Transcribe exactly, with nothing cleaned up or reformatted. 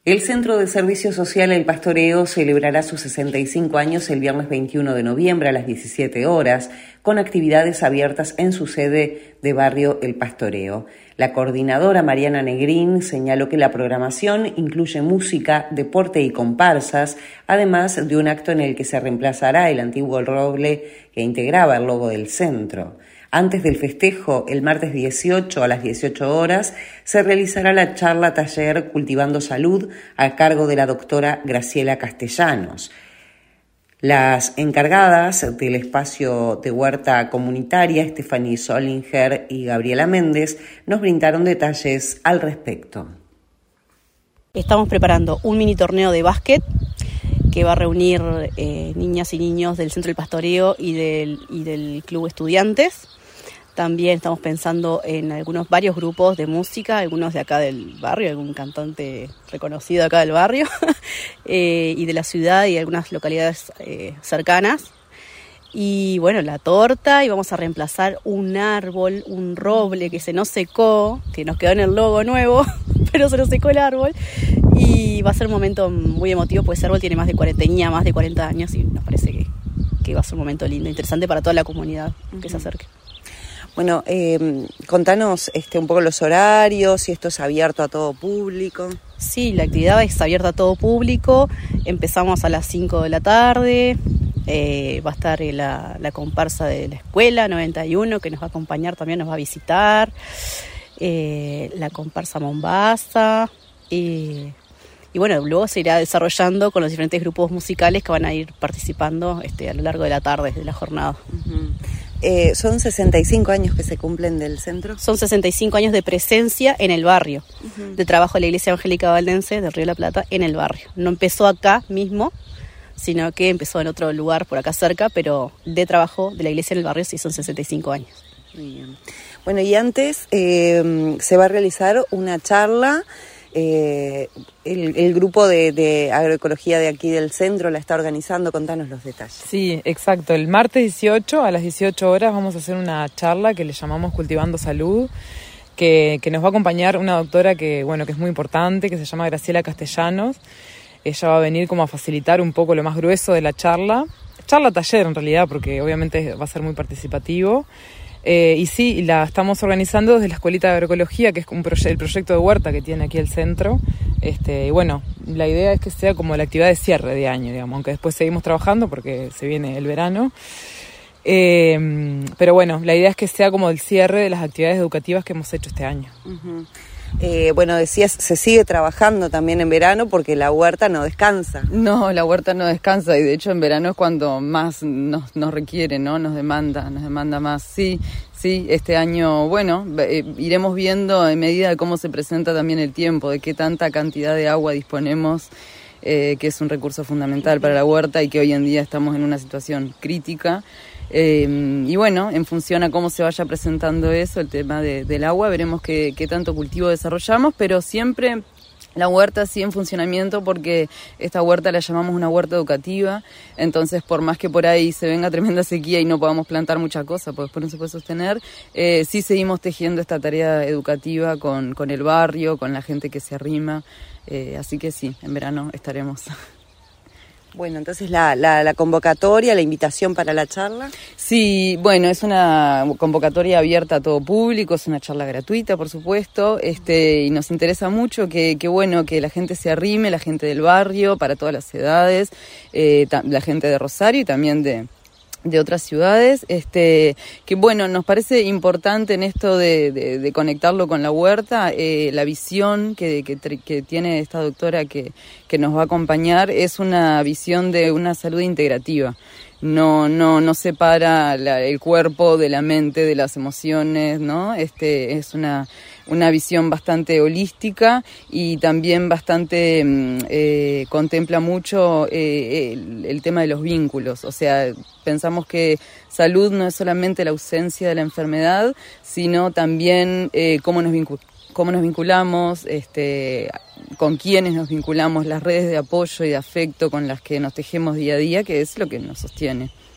El Centro de Servicio Social El Pastoreo celebrará sus sesenta y cinco años el viernes veintiuno de noviembre a las diecisiete horas, con actividades abiertas en su sede de barrio El Pastoreo. La coordinadora Mariana Negrín señaló que la programación incluye música, deporte y comparsas, además de un acto en el que se reemplazará el antiguo roble que integraba el logo del centro. Antes del festejo, el martes dieciocho a las dieciocho horas, se realizará la charla taller Cultivando Salud a cargo de la doctora Graciela Castellanos. Las encargadas del espacio de huerta comunitaria, Stephanie Solinger y Gabriela Méndez, nos brindaron detalles al respecto. Estamos preparando un mini torneo de básquet que va a reunir eh, niñas y niños del Centro del Pastoreo y del, y del Club Estudiantes. También estamos pensando en algunos varios grupos de música, algunos de acá del barrio, algún cantante reconocido acá del barrio, eh, y de la ciudad y algunas localidades eh, cercanas. Y bueno, la torta, y vamos a reemplazar un árbol, un roble que se nos secó, que nos quedó en el logo nuevo, pero se nos secó el árbol. Y va a ser un momento muy emotivo, porque ese árbol tiene más de cuarenta, tenía más de cuarenta años y nos parece que, que va a ser un momento lindo, interesante para toda la comunidad que uh-huh. se acerque. Bueno, eh, contanos este, un poco los horarios, si esto es abierto a todo público. Sí, la actividad es abierta a todo público, empezamos a las cinco de la tarde, eh, va a estar la, la comparsa de la escuela noventa y uno que nos va a acompañar, también nos va a visitar, eh, la comparsa Mombasa, y, y bueno, luego se irá desarrollando con los diferentes grupos musicales que van a ir participando este, a lo largo de la tarde, de la jornada. Uh-huh. Eh, ¿Son sesenta y cinco años que se cumplen del centro? Son sesenta y cinco años de presencia en el barrio, uh-huh. de trabajo de la Iglesia Evangélica Valdense del Río de la Plata en el barrio. No empezó acá mismo, sino que empezó en otro lugar por acá cerca, pero de trabajo de la Iglesia en el barrio sí son sesenta y cinco años. Muy bien. Bueno, y antes eh, se va a realizar una charla. Eh, el, el grupo de, de agroecología de aquí del centro la está organizando, contanos los detalles. Sí, exacto, el martes dieciocho a las dieciocho horas vamos a hacer una charla que le llamamos Cultivando Salud, que, que nos va a acompañar una doctora que, bueno, que es muy importante, que se llama Graciela Castellanos. Ella va a venir como a facilitar un poco lo más grueso de la charla, charla taller en realidad, porque obviamente va a ser muy participativo. Eh, y sí, la estamos organizando desde la Escuelita de Agroecología, que es un proye- el proyecto de huerta que tiene aquí el centro. Este, y bueno, la idea es que sea como la actividad de cierre de año, digamos, aunque después seguimos trabajando porque se viene el verano. Eh, pero bueno, la idea es que sea como el cierre de las actividades educativas que hemos hecho este año. Uh-huh. Eh, bueno, decías, se sigue trabajando también en verano porque la huerta no descansa. No, la huerta no descansa y de hecho en verano es cuando más nos, nos requiere, ¿no? Nos demanda, nos demanda más. Sí, sí, este año, bueno, eh, iremos viendo en medida de cómo se presenta también el tiempo, de qué tanta cantidad de agua disponemos, eh, que es un recurso fundamental para la huerta y que hoy en día estamos en una situación crítica. Eh, y bueno, en función a cómo se vaya presentando eso, el tema de, del agua, veremos qué, qué tanto cultivo desarrollamos, pero siempre la huerta sigue en funcionamiento porque esta huerta la llamamos una huerta educativa, entonces por más que por ahí se venga tremenda sequía y no podamos plantar mucha cosa, porque después no se puede sostener, eh, sí seguimos tejiendo esta tarea educativa con, con el barrio, con la gente que se arrima, eh, así que sí, en verano estaremos. Bueno, entonces la, la, la convocatoria, la invitación para la charla. Sí, bueno, es una convocatoria abierta a todo público, es una charla gratuita, por supuesto, este, y nos interesa mucho que, que bueno, que la gente se arrime, la gente del barrio, para todas las edades, eh, ta- la gente de Rosario y también de... de otras ciudades, este, que bueno, nos parece importante en esto de, de, de conectarlo con la huerta, eh, la visión que, que, que tiene esta doctora que, que nos va a acompañar es una visión de una salud integrativa. No, no, no separa la, el cuerpo de la mente, de las emociones, ¿no? Este, es una, una visión bastante holística y también bastante eh, contempla mucho eh, el, el tema de los vínculos. O sea, pensamos que salud no es solamente la ausencia de la enfermedad, sino también eh, cómo nos vinculamos. cómo nos vinculamos, este, con quiénes nos vinculamos, las redes de apoyo y de afecto con las que nos tejemos día a día, que es lo que nos sostiene.